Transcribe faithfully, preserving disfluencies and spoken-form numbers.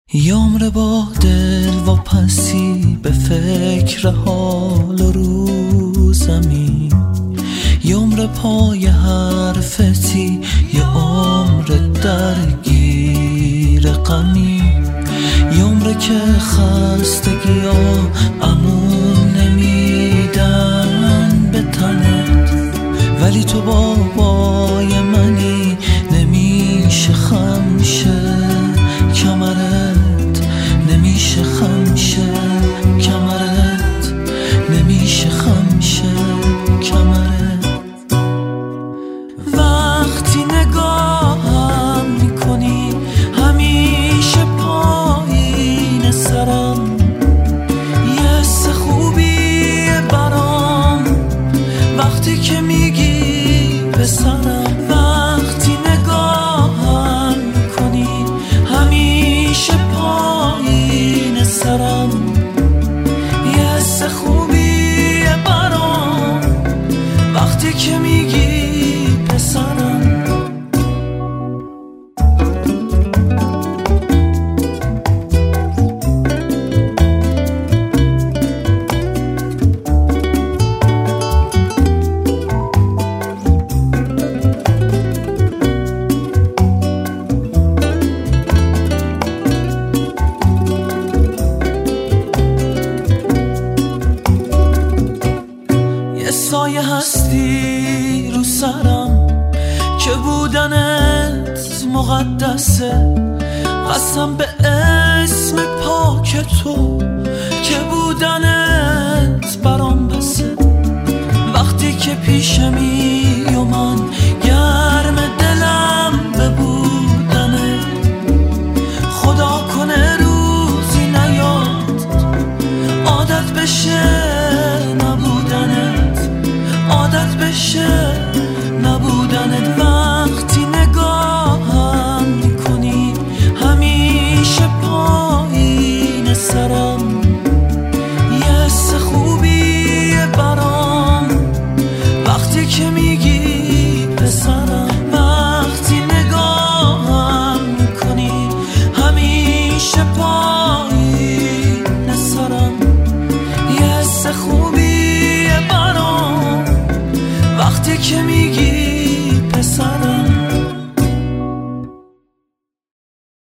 یامره با دل و پسی به فکر حال و روزمی، یامره پای حرفتی یه عمر درگیر غمی، یامره که خستگی ها امون نمیدن به تنت، ولی تو بابای منی نمیشه خمشه کمرت، نمیشه خمشه کمرت، نمیشه خمشه کمرت. وقتی نگاهم میکنی همیشه پایین سرم، یه سه خوبیه برام وقتی که میگی پسرم. وقتی نگاهم میکنی همیشه پایین سرم، یه سه خوبیه برام وقتی که میگی پسرم. سایه هستی رو سرم که بودنت مقدسه، قسم به اسم پاک تو که بودنت برام بسه. وقتی که پیشمی و من